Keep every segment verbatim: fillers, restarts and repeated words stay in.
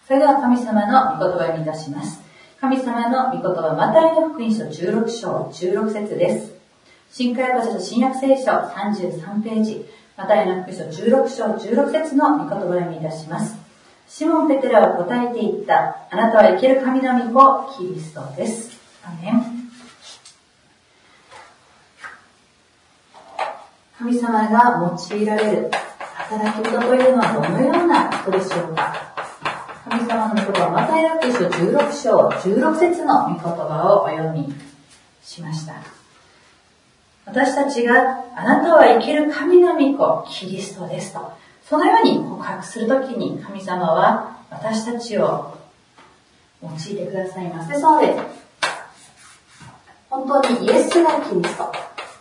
それでは神様の御言葉を読み出します。神様の御言葉、マタイの福音書じゅうろく章じゅうろく節です。新海訳書新約聖書さんじゅうさんページ、マタイの福音書じゅうろく章じゅうろく節の御言葉を読み出します。シモン・ペテロは答えて言った。あなたは生ける神の御子、キリストです。アメン。神様が用いられる働き人というのはどのような人でしょうか。神様の御言葉、マタイの福音書じゅうろく章じゅうろく節の御言葉をお読みしました。私たちがあなたは生ける神の御子、キリストですと、そのように告白するときに神様は私たちを用いてくださいます。ですので、本当にイエスがキリスト、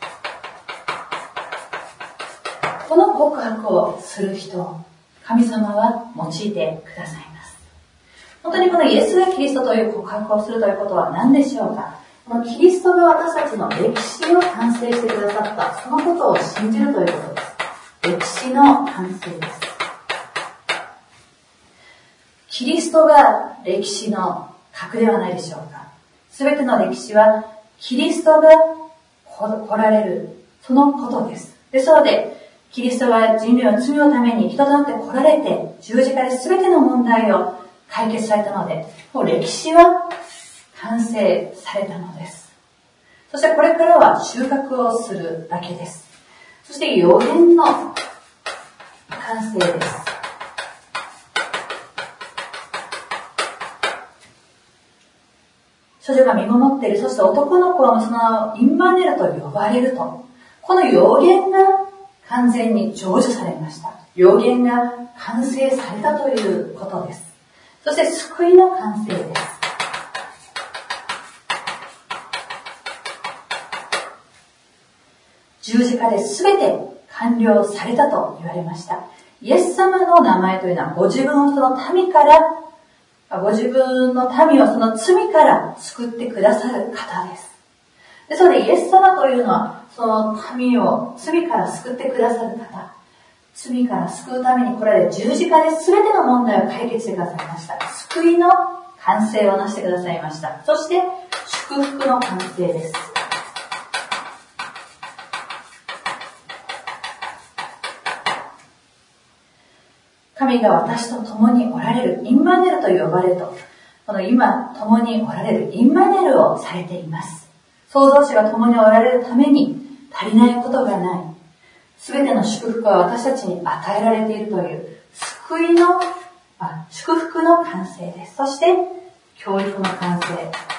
この告白をする人を神様は用いてくださいます。本当にこのイエスがキリストという告白をするということは何でしょうか。このキリストが私たちの歴史を完成してくださった、そのことを信じるということです。歴史の完成です。キリストが歴史の核ではないでしょうか。すべての歴史はキリストが来られる、そのことです。ですので、キリストが人類の罪のために人となって来られて、十字架で全ての問題を解決されたので、もう歴史は完成されたのです。そしてこれからは収穫をするだけです。そして予言の完成です。処女が見守っている、そして男の子はそのインマネルと呼ばれると、この予言が完全に成就されました。予言が完成されたということです。そして救いの完成です。十字架で全て完了されたと言われました。イエス様の名前というのはご自分をその民から、ご自分の民をその罪から救ってくださる方です。で、それでイエス様というのはその民を罪から救ってくださる方。罪から救うために来られる十字架で全ての問題を解決してくださいました。救いの完成をなしてくださいました。そして祝福の完成です。神が私と共におられる、インマネルと呼ばれると、この今共におられるインマネルをされています。創造主が共におられるために足りないことがない。すべての祝福は私たちに与えられているという救いの、あ、祝福の完成です。そして教育の完成。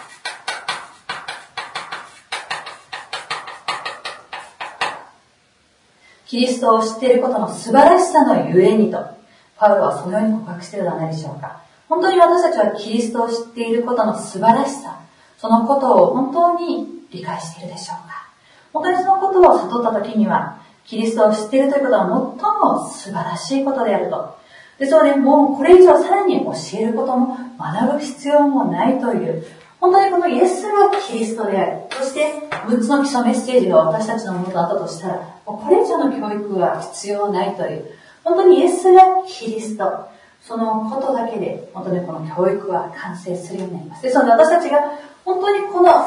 キリストを知っていることの素晴らしさのゆえにと、パウロはそのように告白しているのではないでしょうか。本当に私たちはキリストを知っていることの素晴らしさ、そのことを本当に理解しているでしょうか。本当にそのことを悟ったときには、キリストを知っているということは最も素晴らしいことであると。で、そうで、もうこれ以上さらに教えることも学ぶ必要もないという、本当にこのイエスがキリストである。そしてむっつの基礎メッセージが私たちのものだったとしたら、もうこれ以上の教育は必要ないという、本当にイエスがキリスト、そのことだけで本当にこの教育は完成するようになります。ですので私たちが本当にこの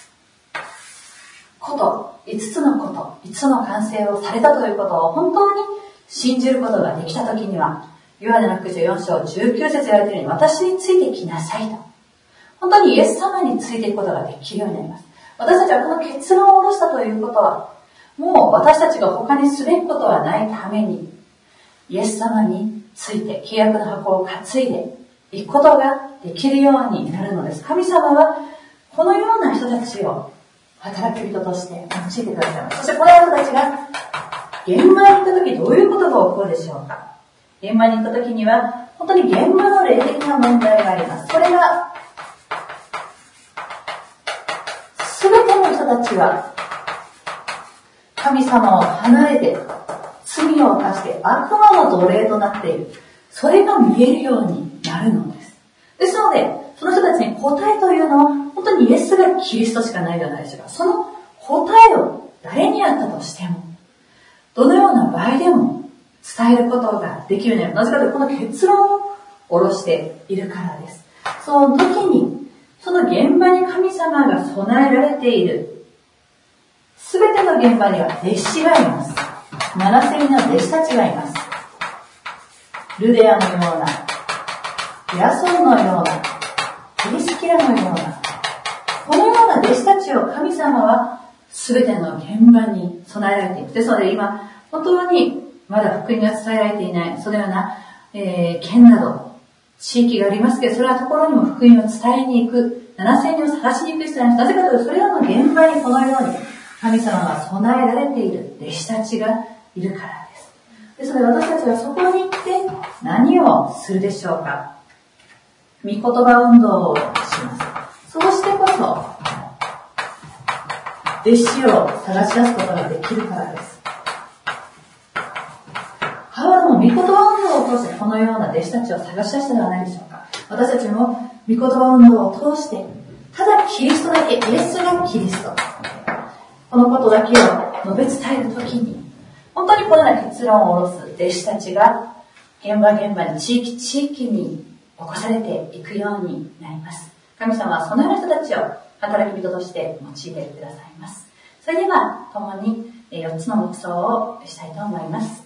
こと、五つのこと、五つの完成をされたということを本当に信じることができたときには、ヨハネの福音書よん章じゅうきゅう節言われているように、私についてきなさいと。本当にイエス様についていくことができるようになります。私たちはこの結論を下ろしたということは、もう私たちが他にすべきことはないために、イエス様について契約の箱を担いでいくことができるようになるのです。神様はこのような人たちを働き人として用いてくださいます。そしてこの人たちが現場に行った時どういうことが起こるでしょうか。現場に行った時には本当に現場の霊的な問題があります。それが全ての人たちは神様を離れて罪を犯して悪魔の奴隷となっている。それが見えるようになるのです。ですので、その人たちに答えというのは本当にイエスがキリストしかないではないでしょうか。その答えを誰にあったとしても、どのような場合でも伝えることができるようになる。なぜかというと、この結論を下ろしているからです。その時に、その現場に神様が備えられている、すべての現場には弟子がいます。ななせんにんの弟子たちがいます。ルデアのような、ヤソンのような、プリスキラのような、このような弟子たちを神様はすべての現場に備えられている。ですので今、本当にまだ福音が伝えられていない、そのような、えー、県など、地域がありますけど、それはところにも福音を伝えに行く、ななせんにんを探しに行く必要があります。なぜかというと、それらの現場にこのように神様が備えられている弟子たちがいるからです。ですので私たちはそこに行って何をするでしょうか。御言葉運動をします。そうしてこそ、弟子を探し出すことができるからです。パウロも御言葉運動を通してこのような弟子たちを探し出したではないでしょうか。私たちも御言葉運動を通して、ただキリストだけ、イエスがキリスト。このことだけを述べ伝えるときに、本当にこのような結論を下ろす弟子たちが、現場現場に地域地域に起こされていくようになります。神様はそのような人たちを働き人として用いてくださいます。それでは、共によっつの黙想をしたいと思います。